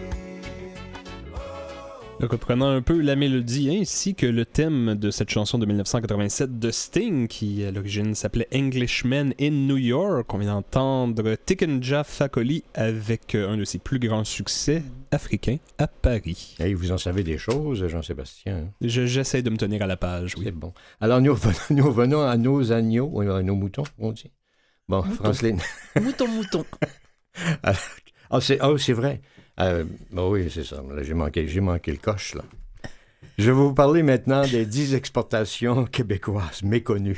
Oh. Donc, reprenant un peu la mélodie ainsi que le thème de cette chanson de dix-neuf cent quatre-vingt-sept de Sting, qui à l'origine s'appelait Englishman in New York. On vient d'entendre Tikenja Fakoly avec un de ses plus grands succès, Africain à Paris. Hey, vous en savez des choses, Jean-Sébastien. Je, j'essaie de me tenir à la page, oui. C'est bon. Alors, nous revenons, nous revenons à nos agneaux, à nos moutons, on dit. Bon, mouton. Franceline. Mouton, mouton. Ah, oh, c'est, oh, c'est vrai. Euh, bon, oui, c'est ça. Là, j'ai, manqué, j'ai manqué le coche, là. Je vais vous parler maintenant des dix exportations québécoises méconnues.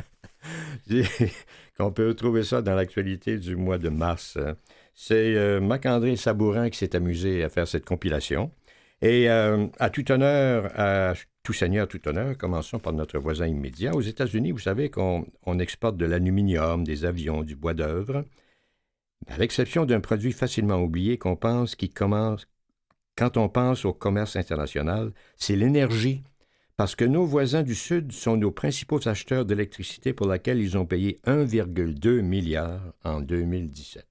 On peut retrouver ça dans l'actualité du mois de mars. C'est euh, Marc-André Sabourin qui s'est amusé à faire cette compilation. Et euh, à tout honneur, à tout seigneur, tout honneur, commençons par notre voisin immédiat. Aux États-Unis, vous savez qu'on on exporte de l'aluminium, des avions, du bois d'œuvre. À l'exception d'un produit facilement oublié qu'on pense qui commence quand on pense au commerce international, c'est l'énergie. Parce que nos voisins du Sud sont nos principaux acheteurs d'électricité pour laquelle ils ont payé un virgule deux milliard en deux mille dix-sept.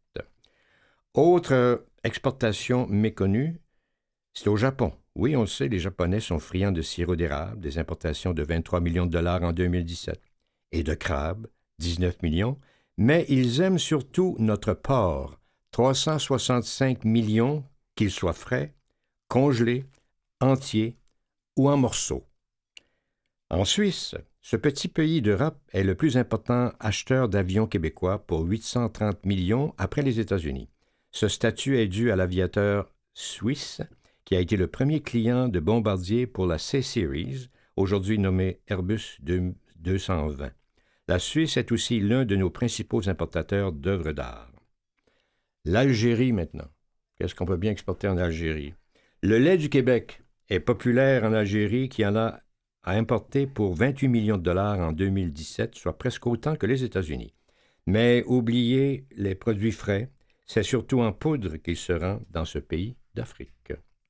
Autre exportation méconnue, c'est au Japon. Oui, on le sait, les Japonais sont friands de sirop d'érable, des importations de vingt-trois millions de dollars en deux mille dix-sept, et de crabes, dix-neuf millions, mais ils aiment surtout notre porc, trois cent soixante-cinq millions, qu'il soit frais, congelé, entier ou en morceaux. En Suisse, ce petit pays d'Europe est le plus important acheteur d'avions québécois pour huit cent trente millions après les États-Unis. Ce statut est dû à l'aviateur suisse qui a été le premier client de Bombardier pour la C-Series, aujourd'hui nommé Airbus deux cent vingt. La Suisse est aussi l'un de nos principaux importateurs d'œuvres d'art. L'Algérie maintenant. Qu'est-ce qu'on peut bien exporter en Algérie? Le lait du Québec est populaire en Algérie qui en a à importer pour vingt-huit millions de dollars en deux mille dix-sept, soit presque autant que les États-Unis. Mais oubliez les produits frais, c'est surtout en poudre qu'il se rend dans ce pays d'Afrique.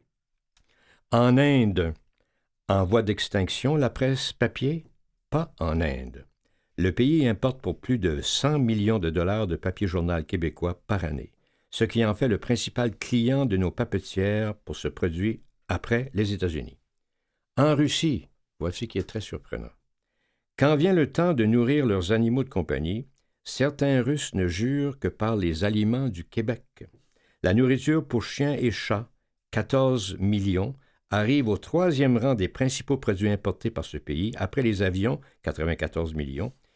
En Inde, en voie d'extinction, la presse papier, pas en Inde. Le pays importe pour plus de cent millions de dollars de papier journal québécois par année, ce qui en fait le principal client de nos papetières pour ce produit après les États-Unis. En Russie, voici qui est très surprenant. Quand vient le temps de nourrir leurs animaux de compagnie, certains Russes ne jurent que par les aliments du Québec. La nourriture pour chiens et chats, quatorze millions, arrive au troisième rang des principaux produits importés par ce pays, après les avions, quatre-vingt-quatorze millions,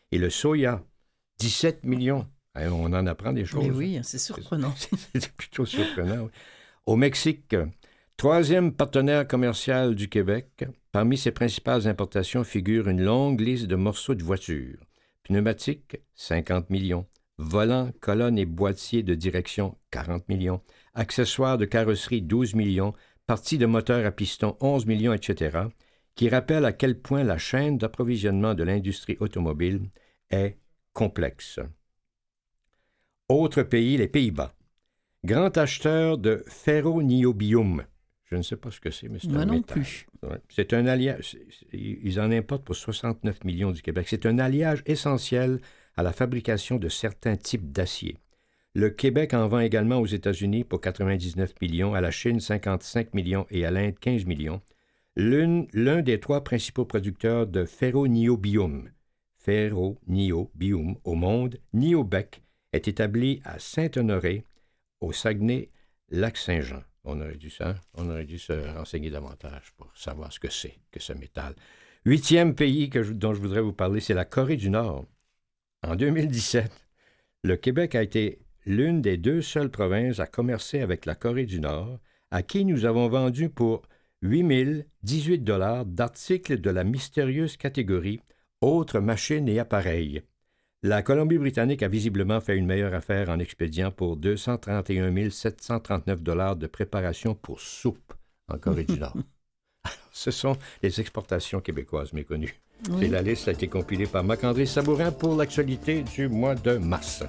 Et le soya, dix-sept millions. Hein, on en apprend des choses. Mais oui, c'est surprenant. C'est plutôt surprenant, oui. Au Mexique, troisième partenaire commercial du Québec, parmi ses principales importations figure une longue liste de morceaux de voitures. Pneumatiques, cinquante millions. Volants, colonnes et boîtiers de direction, quarante millions. Accessoires de carrosserie, douze millions. Parties de moteurs à piston, onze millions, et cetera, qui rappellent à quel point la chaîne d'approvisionnement de l'industrie automobile est complexe. Autre pays, les Pays-Bas. Grand acheteur de ferroniobium. Je ne sais pas ce que c'est, mais c'est Moi un non métal. plus. Ouais. C'est un alliage. Ils en importent pour soixante-neuf millions du Québec. C'est un alliage essentiel à la fabrication de certains types d'acier. Le Québec en vend également aux États-Unis pour quatre-vingt-dix-neuf millions, à la Chine cinquante-cinq millions et à l'Inde quinze millions. L'une, l'un des trois principaux producteurs de ferroniobium, ferroniobium au monde, Niobec, est établi à Saint-Honoré, au Saguenay-Lac-Saint-Jean. On aurait dû ça, on aurait dû se renseigner davantage pour savoir ce que c'est que ce métal. Huitième pays que je, dont je voudrais vous parler, c'est la Corée du Nord. En deux mille dix-sept, le Québec a été l'une des deux seules provinces à commercer avec la Corée du Nord, à qui nous avons vendu pour huit mille dix-huit dollars d'articles de la mystérieuse catégorie « Autres machines et appareils ». La Colombie-Britannique a visiblement fait une meilleure affaire en expédiant pour deux cent trente et un mille sept cent trente-neuf dollars de préparation pour soupe en Corée du Nord. Alors, ce sont les exportations québécoises méconnues. Oui. C'est la liste a été compilée par Marc-André Sabourin pour l'actualité du mois de mars.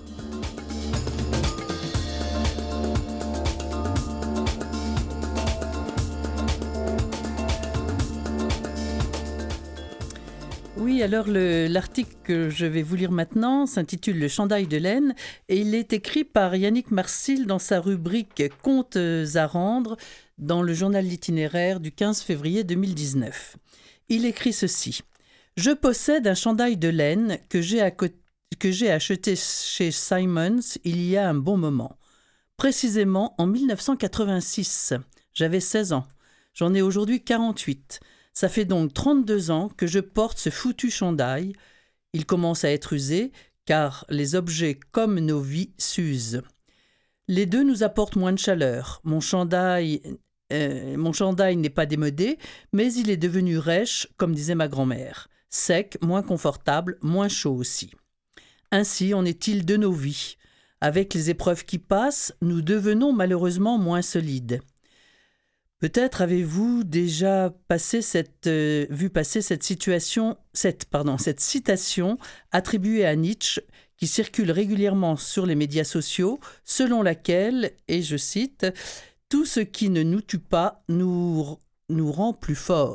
Oui, alors le, l'article que je vais vous lire maintenant s'intitule « Le chandail de laine » et il est écrit par Yannick Marcil dans sa rubrique « Comptes à rendre » dans le journal L'Itinéraire du quinze février deux mille dix-neuf. Il écrit ceci. « Je possède un chandail de laine que j'ai, à co- que j'ai acheté chez Simons il y a un bon moment. Précisément en mille neuf cent quatre-vingt-six. J'avais seize ans. J'en ai aujourd'hui quarante-huit. Ça fait donc trente-deux ans que je porte ce foutu chandail. Il commence à être usé, car les objets comme nos vies s'usent. Les deux nous apportent moins de chaleur. Mon chandail, euh, mon chandail n'est pas démodé, mais il est devenu rêche, comme disait ma grand-mère. Sec, moins confortable, moins chaud aussi. Ainsi en est-il de nos vies. Avec les épreuves qui passent, nous devenons malheureusement moins solides. Peut-être avez-vous déjà passé cette, euh, vu passer cette situation, cette, pardon, cette citation attribuée à Nietzsche qui circule régulièrement sur les médias sociaux, selon laquelle, et je cite, « Tout ce qui ne nous tue pas nous, nous rend plus forts ».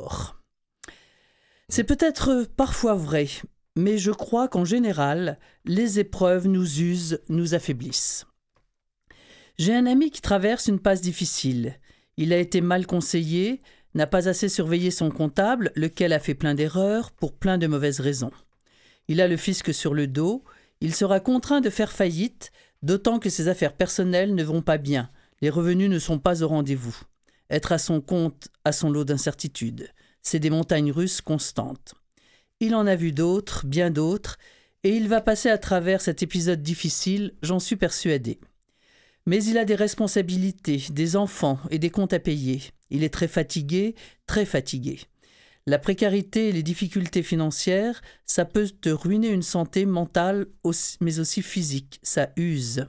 C'est peut-être parfois vrai, mais je crois qu'en général, les épreuves nous usent, nous affaiblissent. J'ai un ami qui traverse une passe difficile. Il a été mal conseillé, n'a pas assez surveillé son comptable, lequel a fait plein d'erreurs pour plein de mauvaises raisons. Il a le fisc sur le dos, il sera contraint de faire faillite, d'autant que ses affaires personnelles ne vont pas bien, les revenus ne sont pas au rendez-vous. Être à son compte a son lot d'incertitudes, c'est des montagnes russes constantes. Il en a vu d'autres, bien d'autres, et il va passer à travers cet épisode difficile, j'en suis persuadé. Mais il a des responsabilités, des enfants et des comptes à payer. Il est très fatigué, très fatigué. La précarité et les difficultés financières, ça peut te ruiner une santé mentale, aussi, mais aussi physique. Ça use.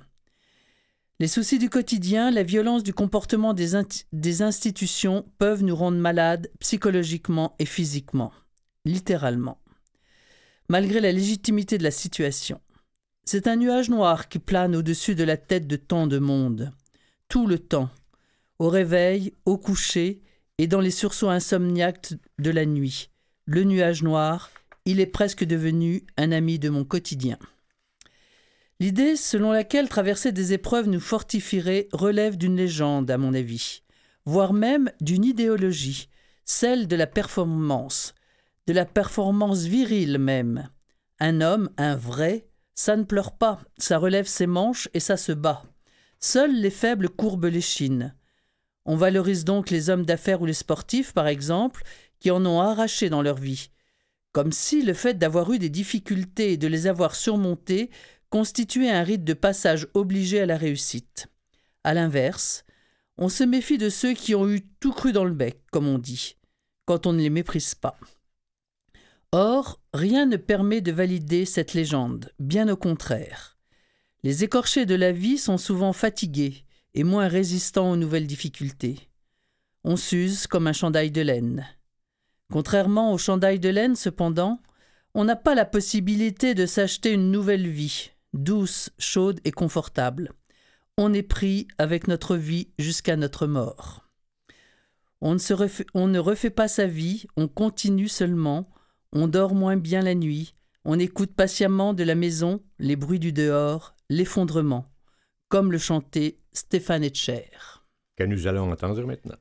Les soucis du quotidien, la violence du comportement des, int- des institutions peuvent nous rendre malades psychologiquement et physiquement. Littéralement. Malgré la légitimité de la situation. C'est un nuage noir qui plane au-dessus de la tête de tant de monde. Tout le temps. Au réveil, au coucher et dans les sursauts insomniaques de la nuit. Le nuage noir, il est presque devenu un ami de mon quotidien. L'idée selon laquelle traverser des épreuves nous fortifierait relève d'une légende, à mon avis, voire même d'une idéologie, celle de la performance, de la performance virile même. Un homme, un vrai, ça ne pleure pas, ça relève ses manches et ça se bat. Seuls les faibles courbent l'échine. On valorise donc les hommes d'affaires ou les sportifs, par exemple, qui en ont arraché dans leur vie. comme si le fait d'avoir eu des difficultés et de les avoir surmontées constituait un rite de passage obligé à la réussite. À l'inverse, on se méfie de ceux qui ont eu tout cru dans le bec, comme on dit, quand on ne les méprise pas. Or, rien ne permet de valider cette légende, bien au contraire. Les écorchés de la vie sont souvent fatigués et moins résistants aux nouvelles difficultés. On s'use comme un chandail de laine. Contrairement au chandail de laine, cependant, on n'a pas la possibilité de s'acheter une nouvelle vie, douce, chaude et confortable. On est pris avec notre vie jusqu'à notre mort. On ne, se refait, on ne refait pas sa vie, on continue seulement, on dort moins bien la nuit, on écoute patiemment de la maison les bruits du dehors, l'effondrement, comme le chantait Stéphane Etcher. Que nous allons entendre maintenant.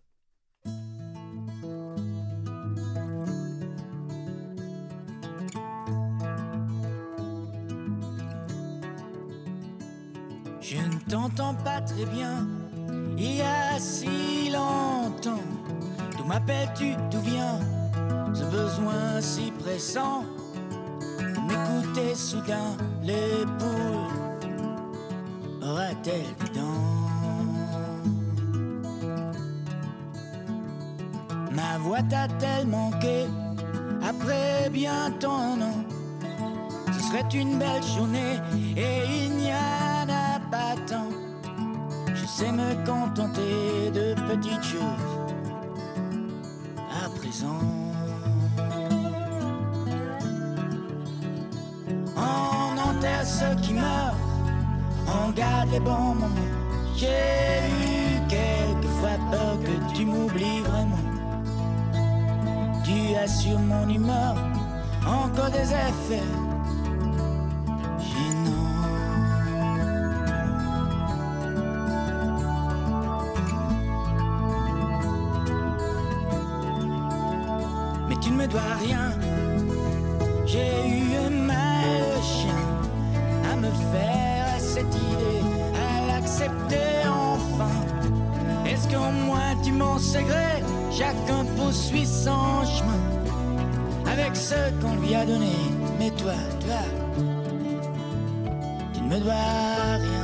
Je ne t'entends pas très bien, il y a si longtemps. D'où m'appelles-tu, d'où vient ce besoin si pressant de m'écouter soudain? Les poules aura-t-elle des dents? Ma voix t'a-t-elle manqué après bientôt un an? Ce serait une belle journée et il n'y en a pas tant. Je sais me contenter de petites choses à présent. On enterre ceux qui meurent, on garde les bons moments. J'ai eu quelquefois peur que tu m'oublies vraiment. Tu as sur mon humeur encore des effets tu ne me dois rien. J'ai eu mal au chien à me faire à cette idée, à l'accepter enfin. Est-ce qu'au moins tu m'en sais gré? Chacun poursuit son chemin avec ce qu'on lui a donné. Mais toi, toi, tu ne me dois rien.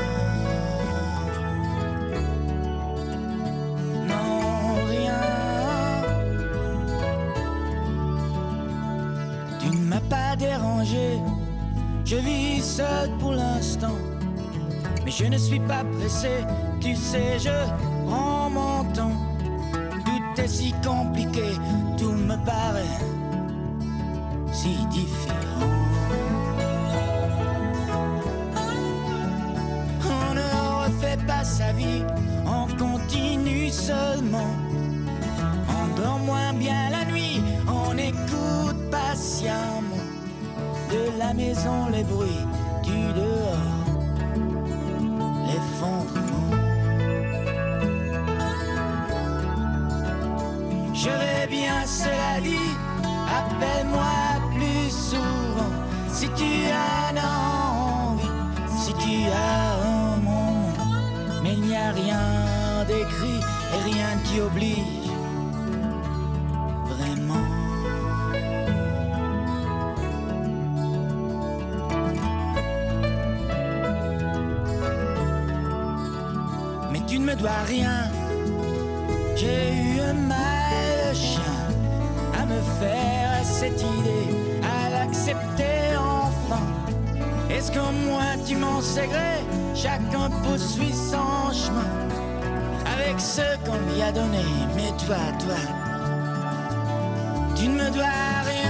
Dérangé, je vis seul pour l'instant, mais je ne suis pas pressé, tu sais, je prends mon temps. Tout est si compliqué, tout me paraît si différent. On ne refait pas sa vie, on continue seulement. On dort moins bien la nuit, on écoute patiemment. De la maison, les bruits du dehors, l'effondrement. Je vais bien, cela dit, appelle-moi plus souvent. Si tu en as envie, si tu as un moment. Mais il n'y a rien d'écrit et rien qui oblige. Tu ne me dois rien. J'ai eu un mal de chien à me faire à cette idée, à l'accepter enfin. Est-ce qu'au moins tu m'en sais gré? Chacun poursuit son chemin avec ce qu'on lui a donné. Mais toi, toi, tu ne me dois rien.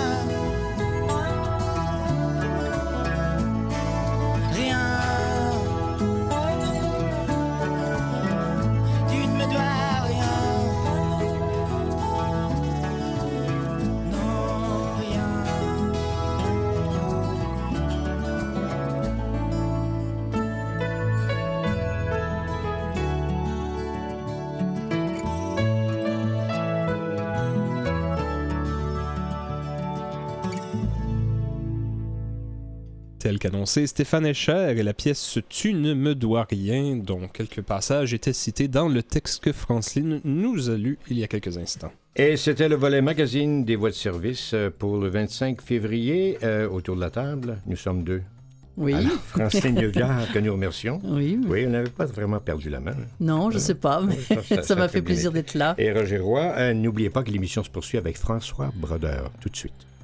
Tel qu'annoncé, Stéphane Escher et la pièce « Tu ne me dois rien », dont quelques passages étaient cités dans le texte que Franceline nous a lu il y a quelques instants. Et c'était le volet magazine des voies de service euh, pour le vingt-cinq février. Euh, autour de la table, nous sommes deux. Oui. Alors, Francine Neuviard, que nous remercions. Oui. Oui, on n'avait pas vraiment perdu la main. Non, je ne sais pas, mais ça, ça, ça m'a ça fait bien plaisir été. d'être là. Et Roger Roy, euh, n'oubliez pas que l'émission se poursuit avec François Brodeur, tout de suite.